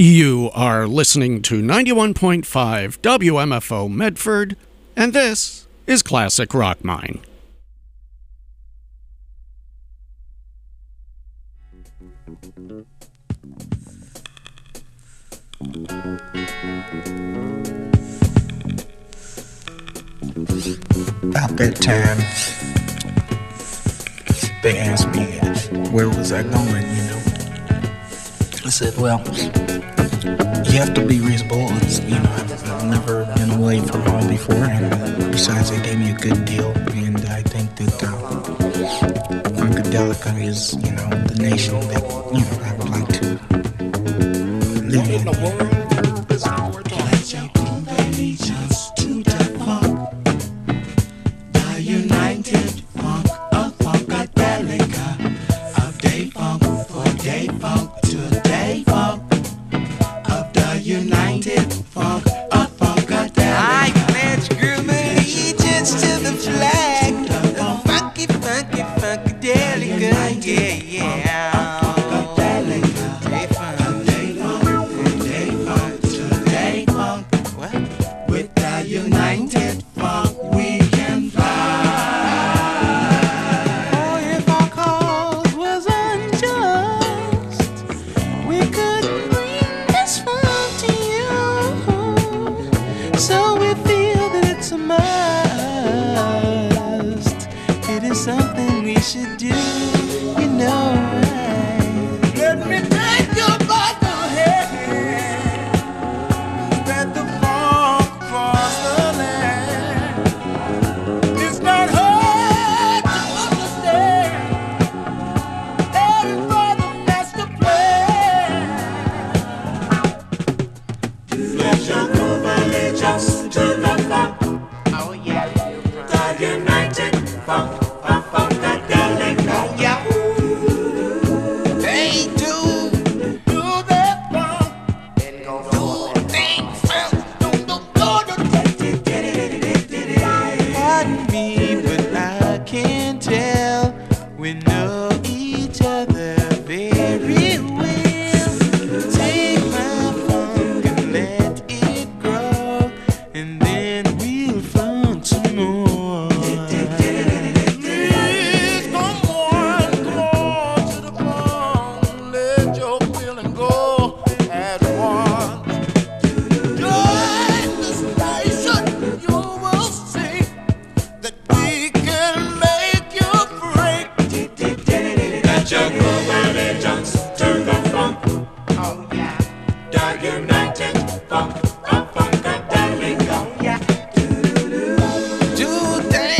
You are listening to 91.5 WMFO Medford, and this is Classic Rock Mine. About that time, they asked me where was I going, you know. I said, well, you have to be reasonable. You know, I've never been away for long before, and besides, they gave me a good deal, and I think that Funkadelica is, you know, the nation that, you know, I would like to live in. The world is our pledge of allegiance to the funk, the United Funk of Funkadelica, of Day Funk for Day Funk to Day Funk, of the United Funk of Funkadelica. I pledge groove allegiance to the flag, the funky, funky, funkadelica, yeah. Something we should do, you know, right? Let me take you by the hand, spread the funk across the land. It's not hard to understand. Everybody has to play. Let your groove allegiance to the funk. Oh yeah, the United Funk. Do that.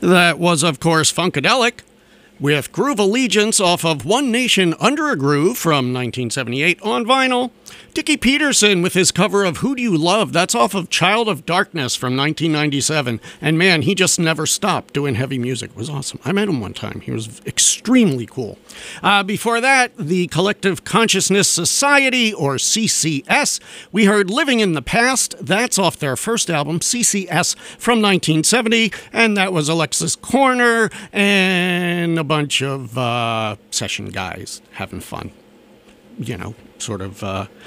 That was, of course, Funkadelic with Groove Allegiance off of One Nation Under a Groove from 1978 on vinyl. Dickie Peterson with his cover of Who Do You Love? That's off of Child of Darkness from 1997. And man, he just never stopped doing heavy music. It was awesome. I met him one time. He was extremely cool. Before that, the Collective Consciousness Society, or CCS. We heard Living in the Past. That's off their first album, CCS, from 1970. And that was Alexis Corner and a bunch of session guys having fun. You know, sort of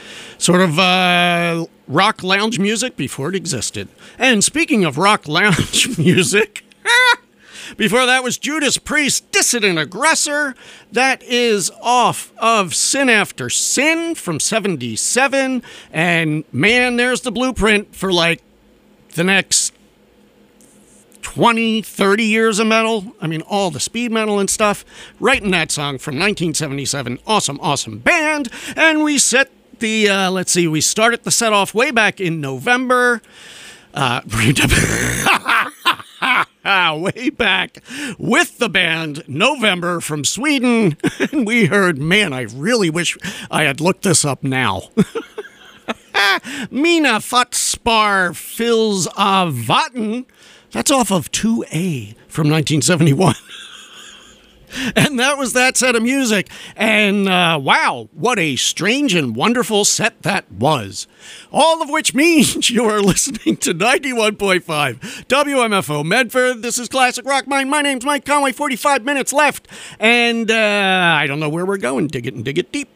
rock lounge music before it existed. And speaking of rock lounge music, before that was Judas Priest, Dissident Aggressor. That is off of Sin After Sin from 77. And man, there's the blueprint for like the next 20, 30 years of metal. I mean, all the speed metal and stuff. Right in that song from 1977. Awesome, awesome band. And we set the, we started the set off way back in November. Way back with the band November from Sweden. And we heard, man, I really wish I had looked this up now. Mina Fatspar Fils av Vatten. That's off of 2A from 1971. And that was that set of music. And wow, what a strange and wonderful set that was. All of which means you are listening to 91.5 WMFO Medford. This is Classic Rock Mind. My name's Mike Conway. 45 minutes left. And I don't know where we're going. Dig it and dig it deep.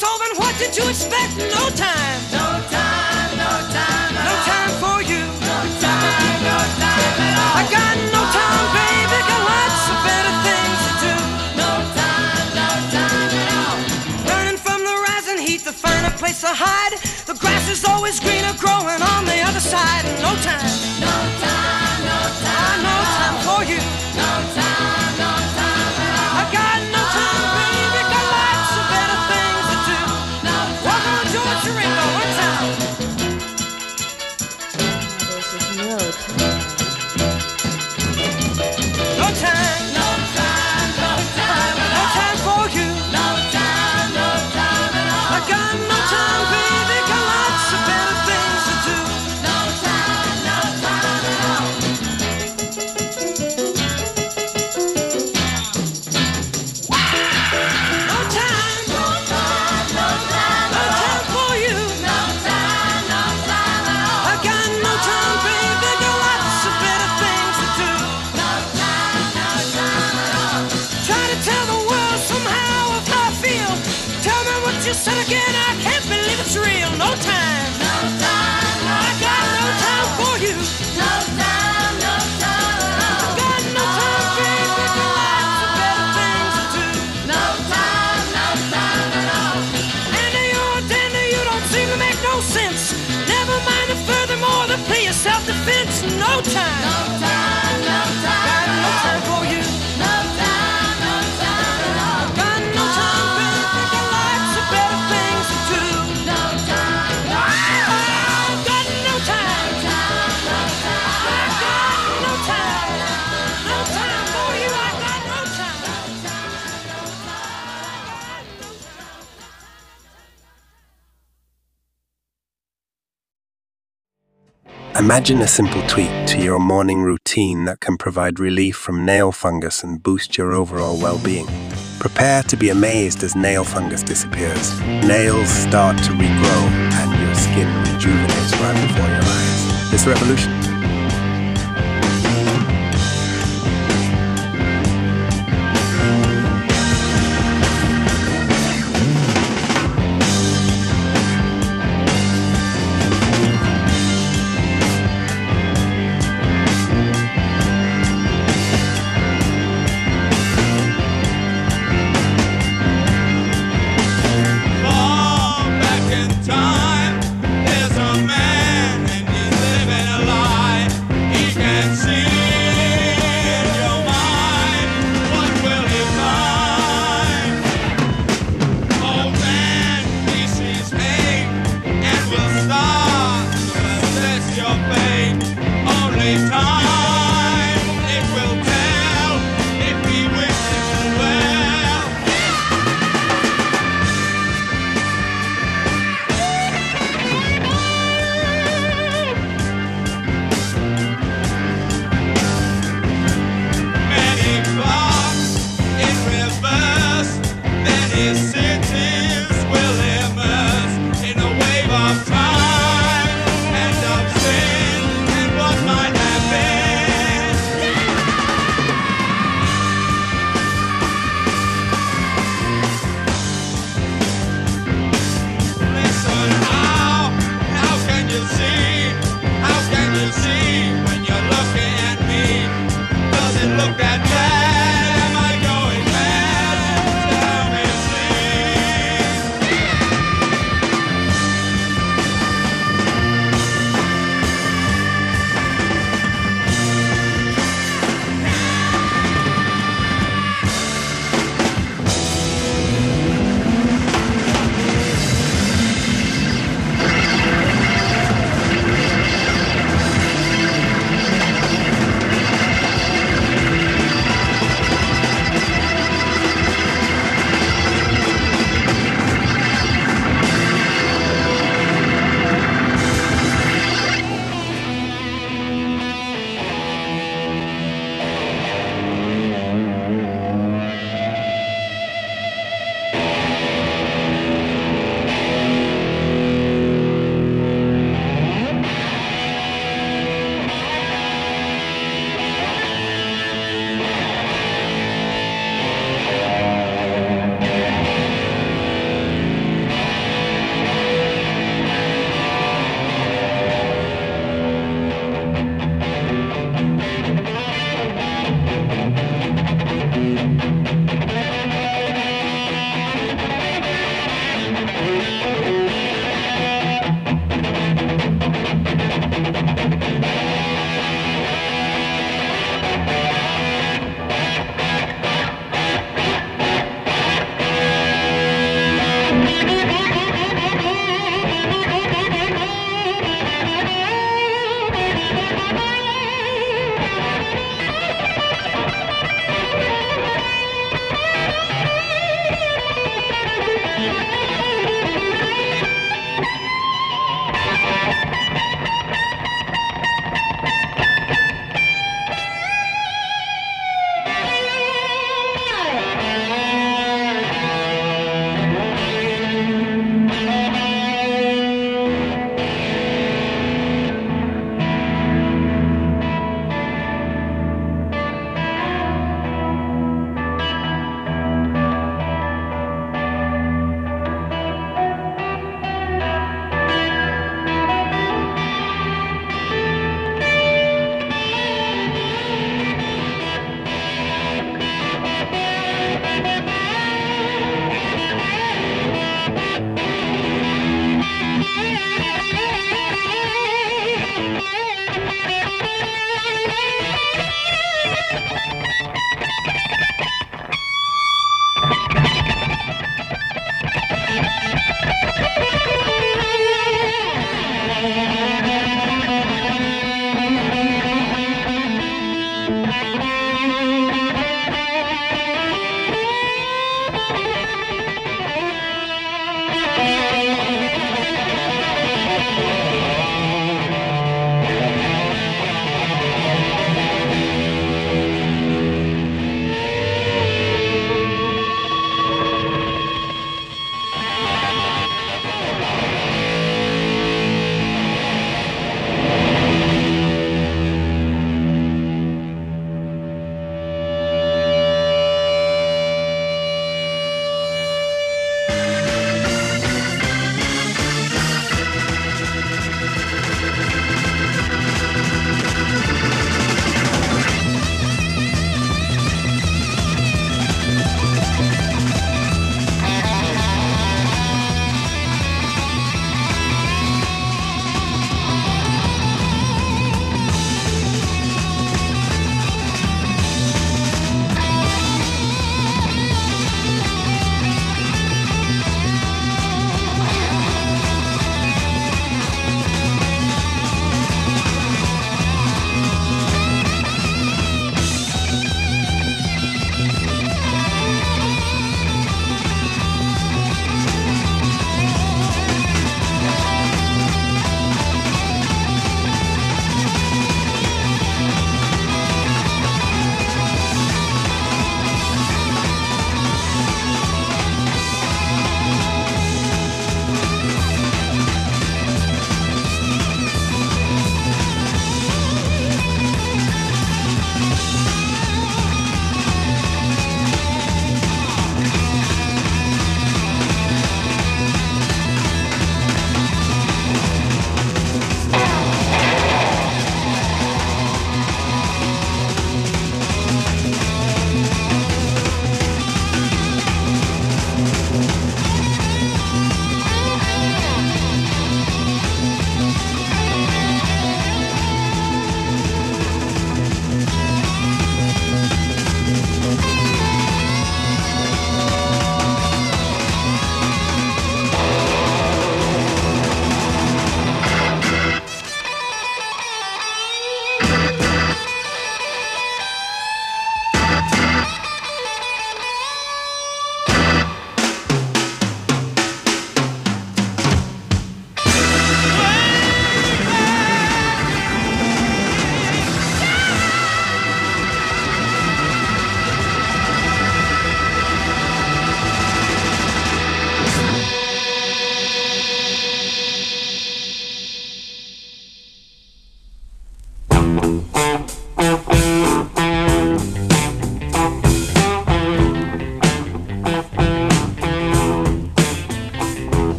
so then what did you expect? No time. No time, no time at all. No time for you. No time, no time at all. I got no time, baby, got lots of better things to do. No time at all. Running from the rising heat to find a place to hide. The grass is always greener growing on the other side. No time. No time, no time. No time for you. No time, no time at all. I got no time, baby, got lots of better things to do. No time. Walk on George Ringo, one time. No time. No time, no time at all. No time for you. No time, no time at all. I got no time, baby, got lots of better things to do. No time, no time at all. No time, no time, no time, no time for you. No time, no time at all. I got no time, baby, got lots of better things to do. No time, no time at all. Try to tell the world somehow of how I feel. Tell me what you said again, I can't believe it's real. No time, no time, no I got no time for you. No time, no time at all. I got no time, baby, got lots of better things to do. No time at all. And you don't seem to make no sense. Never mind the furthermore, the plea of self-defense. No time. No time, no time. Got no time for you. No time, no time at all. Got no time, baby, got lots of better things to do. No time, no time. Got no time. No time, no time. I got no time. No time for you. I got no time. No time, no time. Imagine a simple tweak to your morning routine that can provide relief from nail fungus and boost your overall well-being. Prepare to be amazed as nail fungus disappears. Nails start to regrow and your skin rejuvenates right before your eyes. It's revolution. Far back in time, there's a man and he's living a life.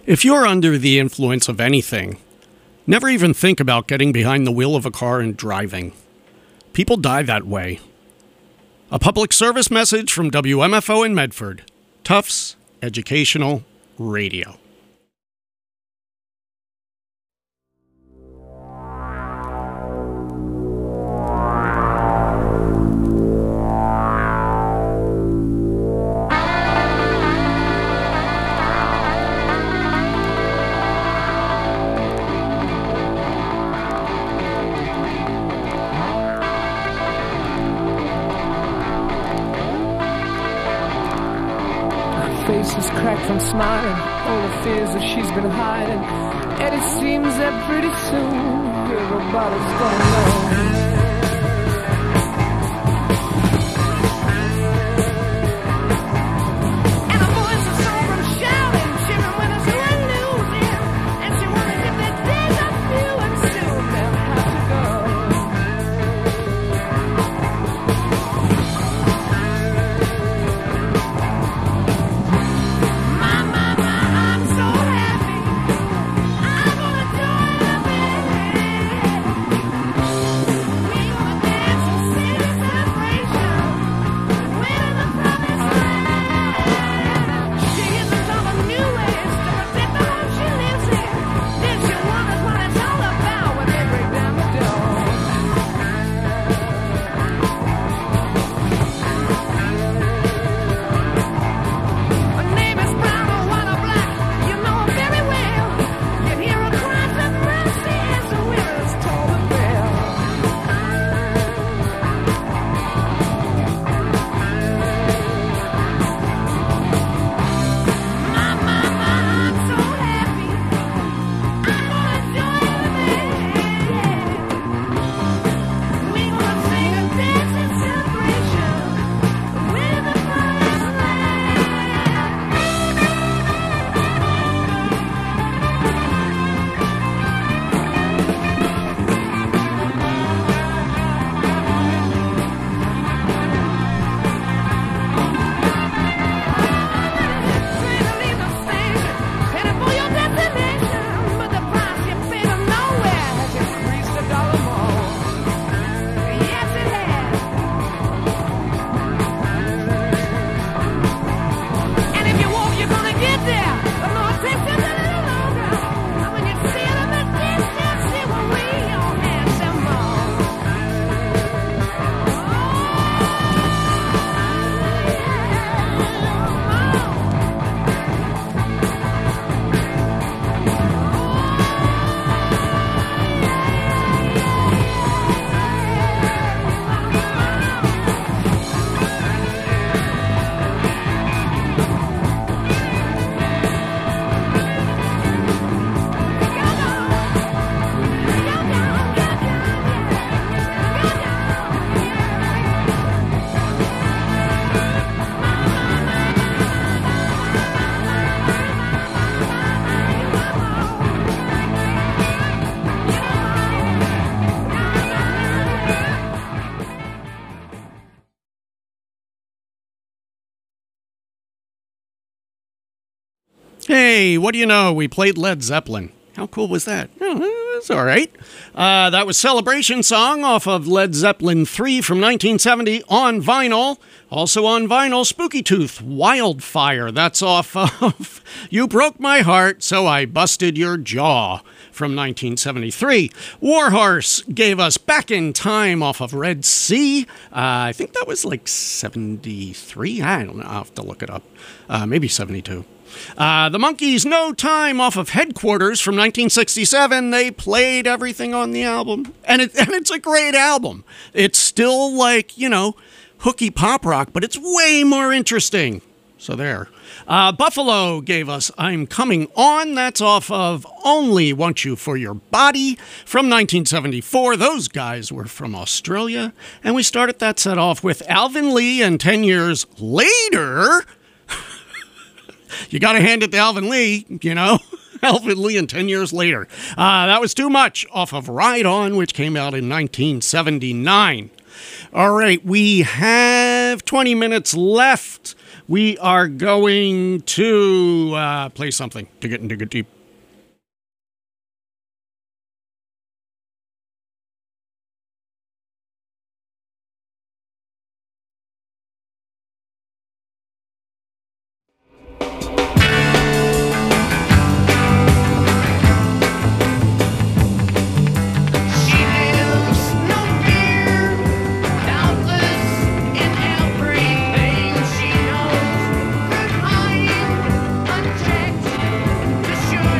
If you're under the influence of anything, never even think about getting behind the wheel of a car and driving. People die that way. A public service message from WMFO in Medford. Tufts Educational Radio. Face is cracked from smiling, all the fears that she's been hiding, and it seems that pretty soon everybody's gonna know. And her voice is so from shouting, shivering when it's who losing, and she wonders if their days are few and soon they'll have to go. Hey, what do you know? We played Led Zeppelin. How cool was that? Oh, that's all right. That was Celebration Song off of Led Zeppelin 3 from 1970 on vinyl. Also on vinyl, Spooky Tooth, Wildfire. That's off of You Broke My Heart, So I Busted Your Jaw from 1973. Warhorse gave us Back in Time off of Red Sea. I think that was like 73. I don't know. I'll have to look it up. Maybe 72. The Monkees, No Time off of Headquarters from 1967. They played everything on the album. And it's a great album. It's still like, you know, hooky pop rock, but it's way more interesting. So there. Buffalo gave us I'm Coming On. That's off of Only Want You For Your Body from 1974. Those guys were from Australia. And we started that set off with Alvin Lee and 10 Years Later. You got to hand it to Alvin Lee, you know. Alvin Lee and 10 Years Later. That was Too Much off of Ride On, which came out in 1979. All right, we have 20 minutes left. we are going to play something to get into Dig It Deep. Unchecked, to show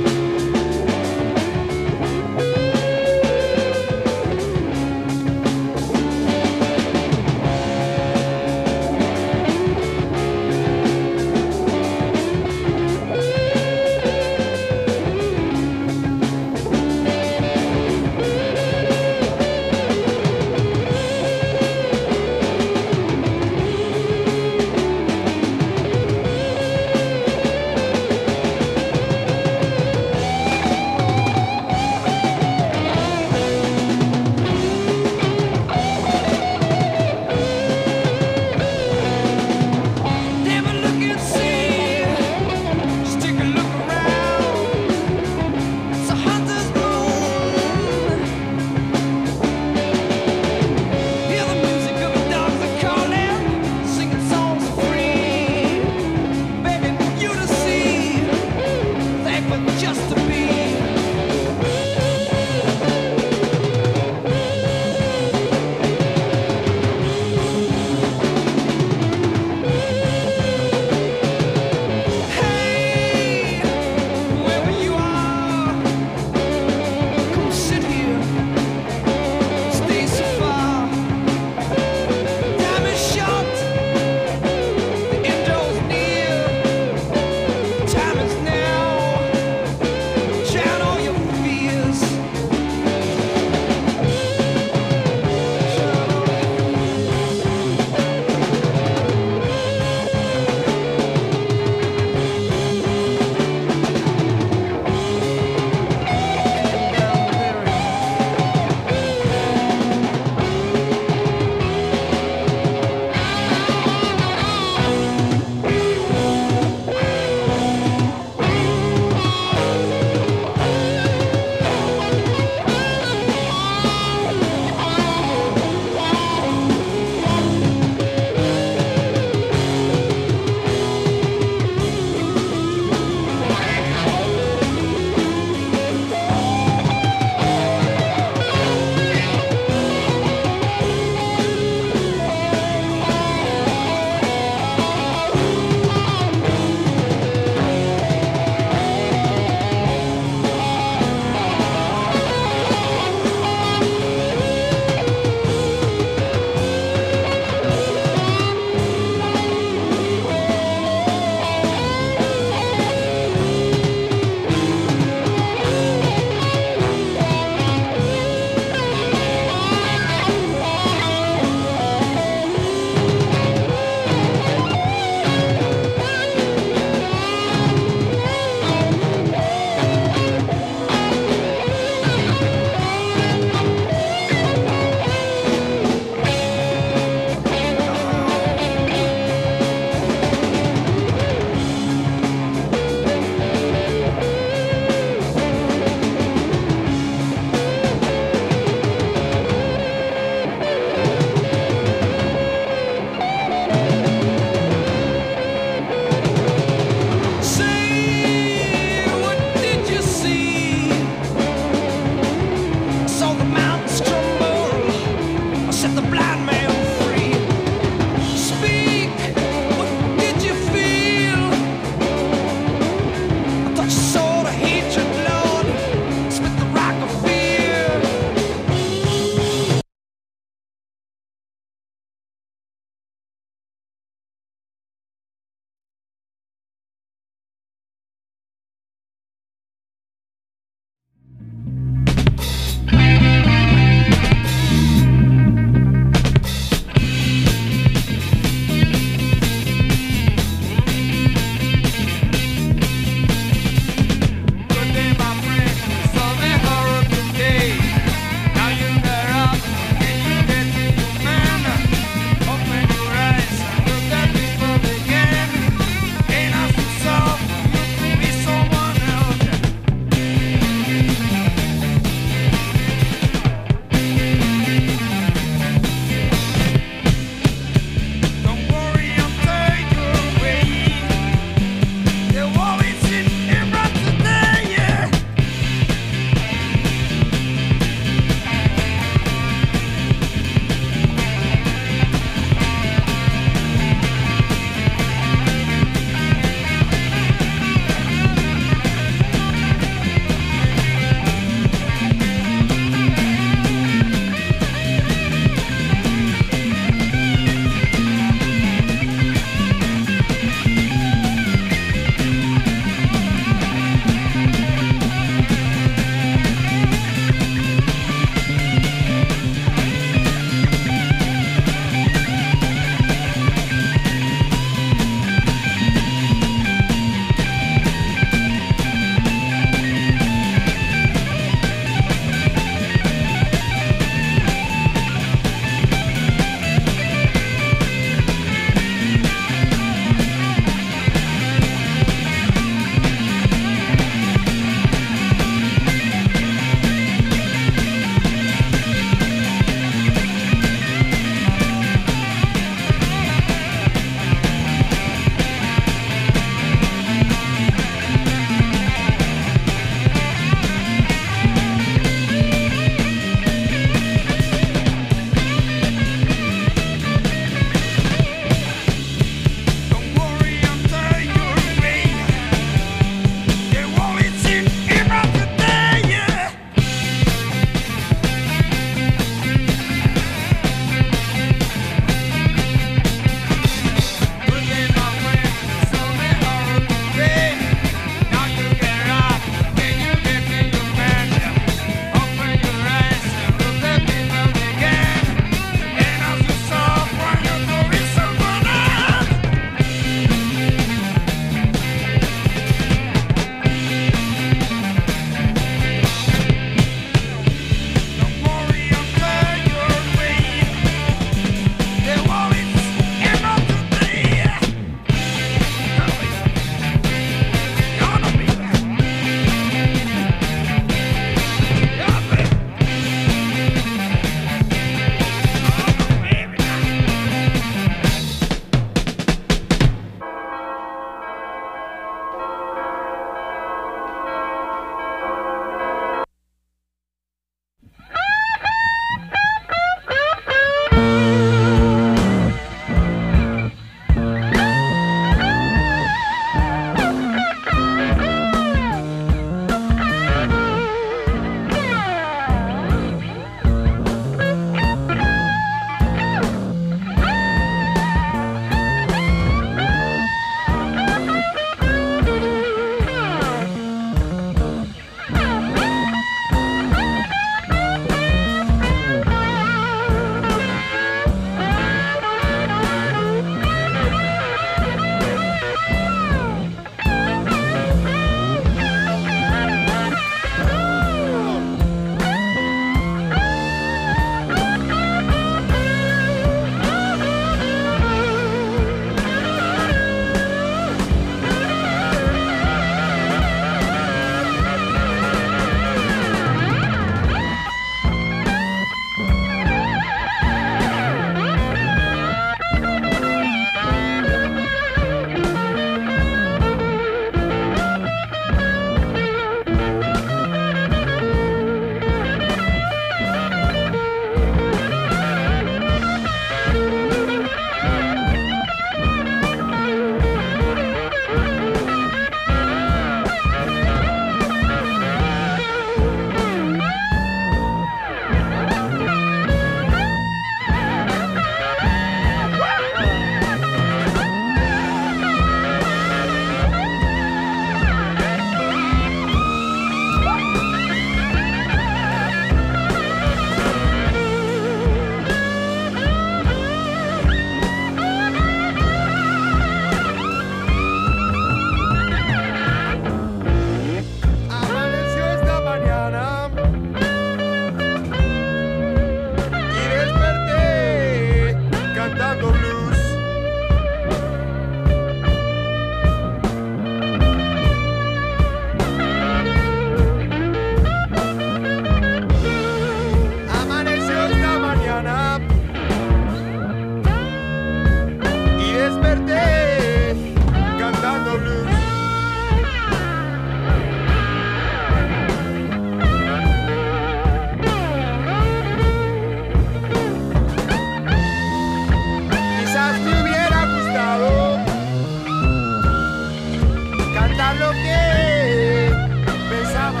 cantar lo que pensabas.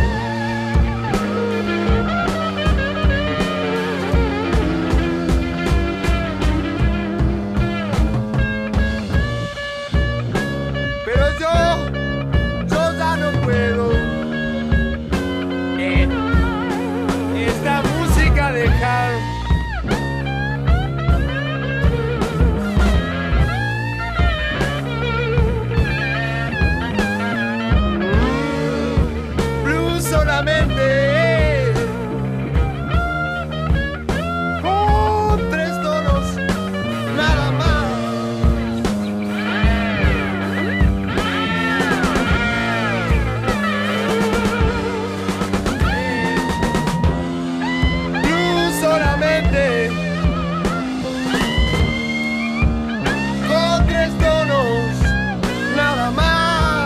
Pero yo ya no puedo esta música dejar. Blues solamente con 3 tonos, nada más. Blues solamente con 3 tonos, nada más.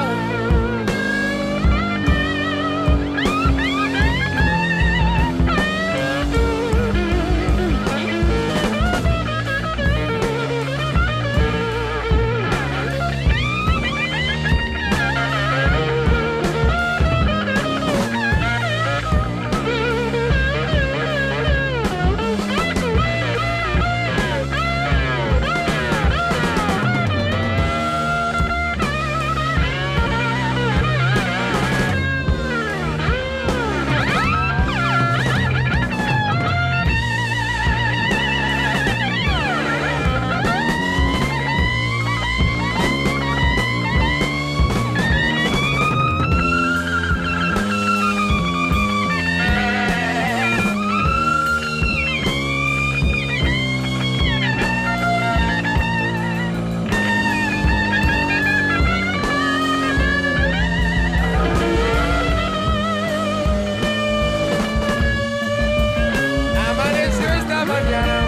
Amaneció esta mañana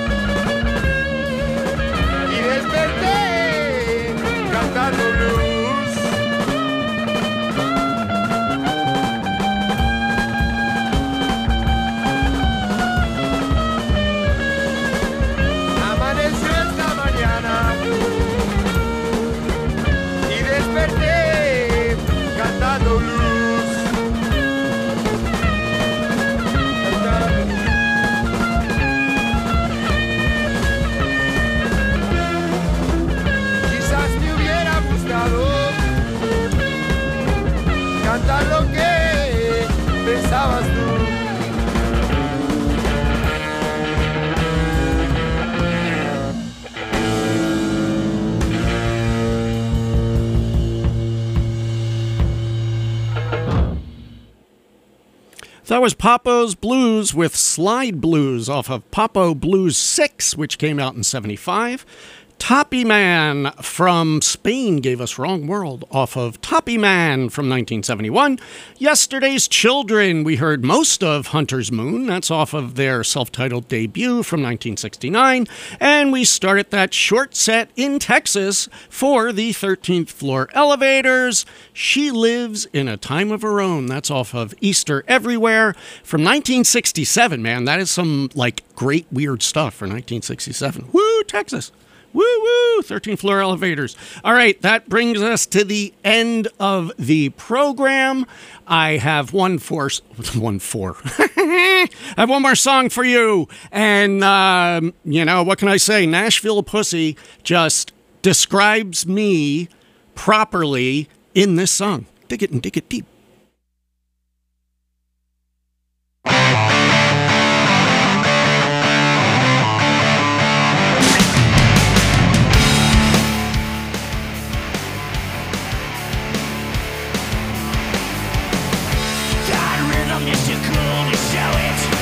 y desperté cantando blues. Amaneció esta mañana y desperté cantando blues. Quizás me hubiera gustado cantar lo que pensabas tú. That was Popo's Blues with Slide Blues off of Popo Blues 6, which came out in 75. Toppy Man from Spain gave us Wrong World off of Toppy Man from 1971. Yesterday's Children, we heard most of Hunter's Moon. That's off of their self-titled debut from 1969. And we started that short set in Texas for the 13th Floor Elevators. She Lives in a Time of Her Own. That's off of Easter Everywhere from 1967, man. That is some, like, great weird stuff for 1967. Woo, Texas. Woo woo, 13th Floor Elevators. All right, that brings us to the end of the program. I have I have one more song for you. And, you know, what can I say? Nashville Pussy just describes me properly in this song. Dig it and dig it deep. Got rhythm, Mr. Cool to show it.